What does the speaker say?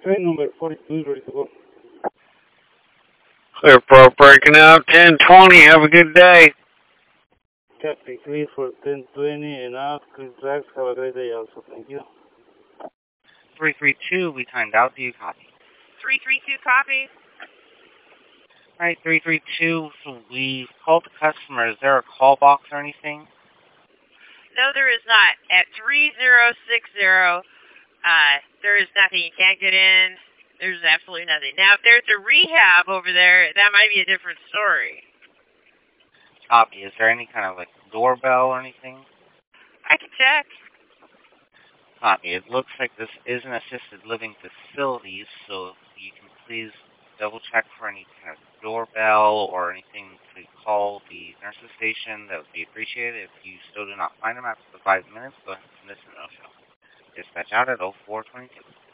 Train number 42 is ready to go. Clearport breaking out 1020. Have a good day. Copy, clear for 1020 and out. Clear tracks. Have a great day also. Thank you. 332, we timed out. Do you copy? 332, copy. All right, 332, so we've called the customer. Is there a call box or anything? No, there is not. At 3060, there is nothing. You can't get in. There's absolutely nothing. Now, if there's a rehab over there, that might be a different story. Copy. Is there any kind of, like, doorbell or anything? I can check. Copy. It looks like this is an assisted living facility, so if you can please double-check for any kind of doorbell or anything to call the nurses station, that would be appreciated. If you still do not find them after the 5 minutes, go ahead and send us a no-show. Dispatch out at 0422.